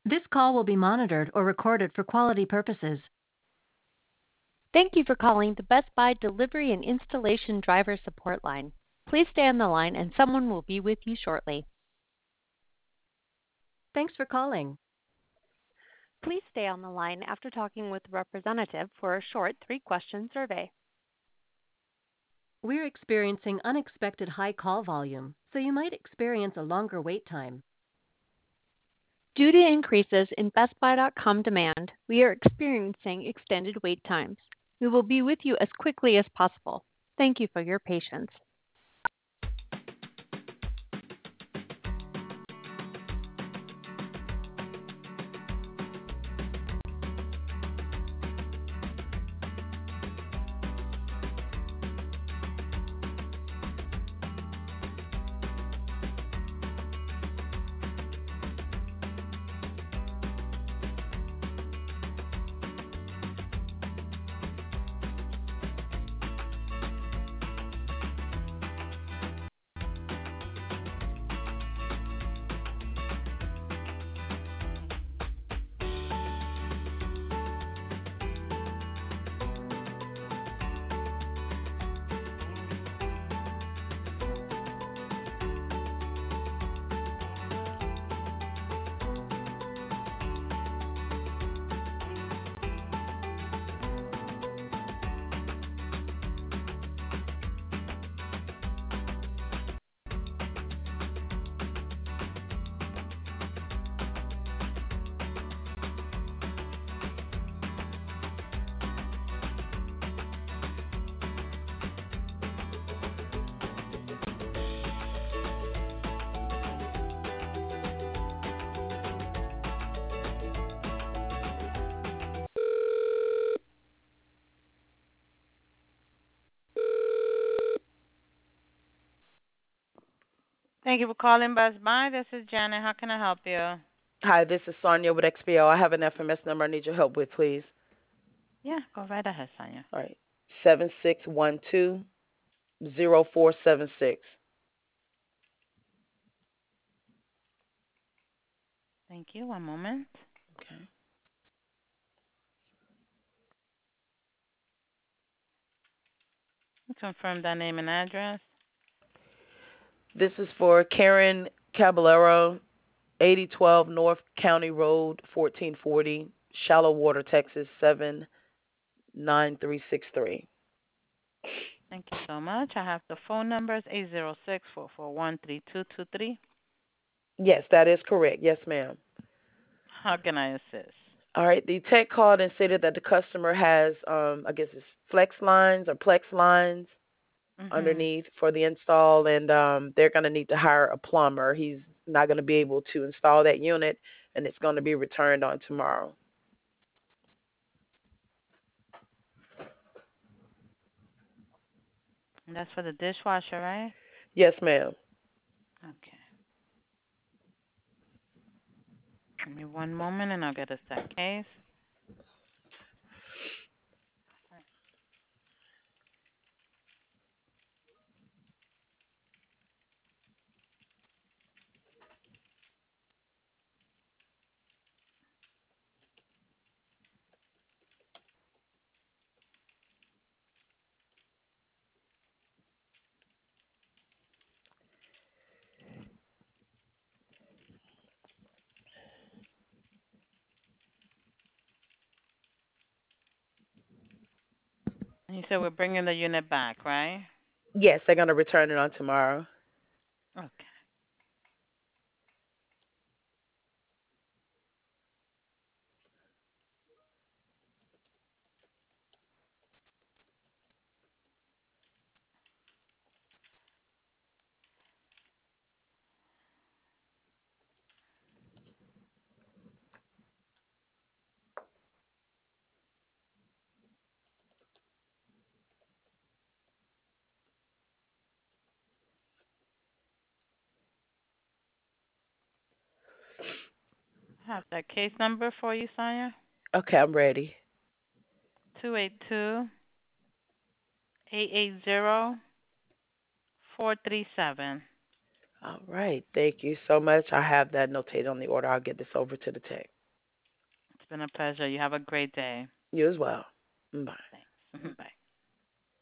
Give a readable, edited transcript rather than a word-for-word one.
This call will be monitored or recorded for quality purposes. Thank you for calling the Best Buy Delivery and Installation Driver Support Line. Please stay on the line and someone will be with you shortly. Thanks for calling. Please stay on the line after talking with the representative for a short 3-question survey. We're experiencing unexpected high call volume, so you might experience a longer wait time. Due to increases in BestBuy.com demand, we are experiencing extended wait times. We will be with you as quickly as possible. Thank you for your patience. Thank you for calling Best Buy. This is Janet. How can I help you? Hi, this is Sonia with XPO. I have an FMS number I need your help with, please. Yeah, go right ahead, Sonia. All right. 76120476. Thank you. One moment. Okay. Confirm that name and address. This is for Karen Caballero, 8012 North County Road, 1440, Shallow Water, Texas, 79363. Thank you so much. I have the phone numbers 806-441-3223. Yes, that is correct. Yes, ma'am. How can I assist? All right. The tech called and stated that the customer has, I guess it's flex lines or plex lines underneath for the install, and they're going to need to hire a plumber. He's not going to be able to install that unit, and it's going to be returned on tomorrow. And that's for the dishwasher, right? Yes, ma'am. Okay. Give me one moment and I'll get a set case. And you said we're bringing the unit back, right? Yes, they're going to return it on tomorrow. Okay. I have that case number for you, Sonia. Okay, I'm ready. 282-880-437. All right. Thank you so much. I have that notated on the order. I'll get this over to the tech. It's been a pleasure. You have a great day. You as well. Bye. Thanks. Bye.